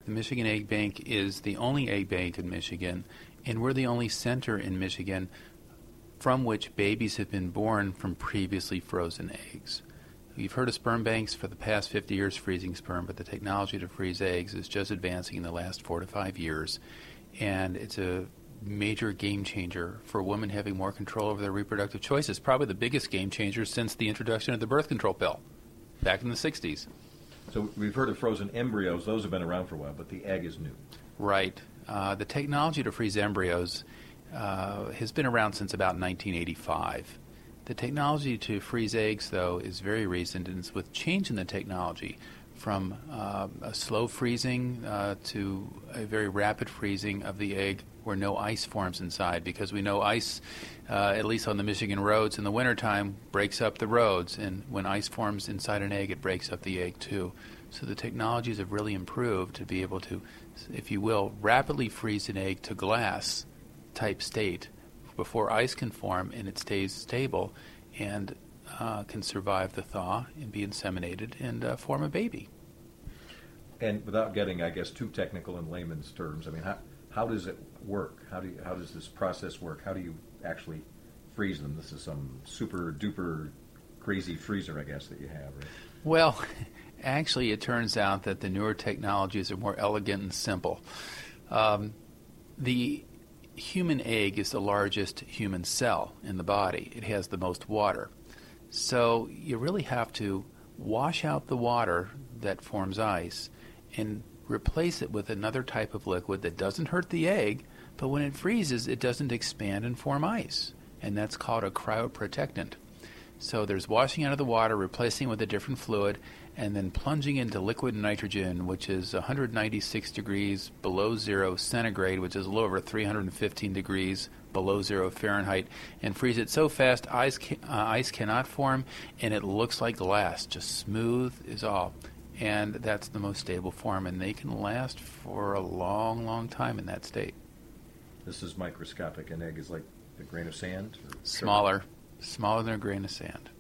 The Michigan Egg Bank is the only egg bank in Michigan, and we're the only center in Michigan from which babies have been born from previously frozen eggs. You've heard of sperm banks for the past 50 years freezing sperm, but the technology to freeze eggs is just advancing in the last 4 to 5 years, and it's a major game changer for women having more control over their reproductive choices. Probably the biggest game changer since the introduction of the birth control pill back in the 60s. So we've heard of frozen embryos. Those have been around for a while, but the egg is new. Right. The technology to freeze embryos has been around since about 1985. The technology to freeze eggs, though, is very recent, and it's with change in the technology from a slow freezing to a very rapid freezing of the egg where no ice forms inside, because we know ice, at least on the Michigan roads in the wintertime, breaks up the roads, and when ice forms inside an egg, it breaks up the egg too. So the technologies have really improved to be able to, if you will, rapidly freeze an egg to glass type state before ice can form, and it stays stable and can survive the thaw and be inseminated and form a baby. And without getting, I guess, too technical in layman's terms, I mean, how does it work? How does this process work? How do you actually freeze them? This is some super duper crazy freezer, I guess, that you have, right? Well, actually, it turns out that the newer technologies are more elegant and simple. The human egg is the largest human cell in the body. It has the most water. So you really have to wash out the water that forms ice and replace it with another type of liquid that doesn't hurt the egg, but when it freezes, it doesn't expand and form ice. And that's called a cryoprotectant. So there's washing out of the water, replacing it with a different fluid, and then plunging into liquid nitrogen, which is 196 degrees below zero centigrade, which is a little over 315 degrees below zero Fahrenheit, and freeze it so fast ice cannot form, and it looks like glass, just smooth as all. And that's the most stable form, and they can last for a long, long time in that state. This is microscopic. An egg is like a grain of sand? Smaller than a grain of sand.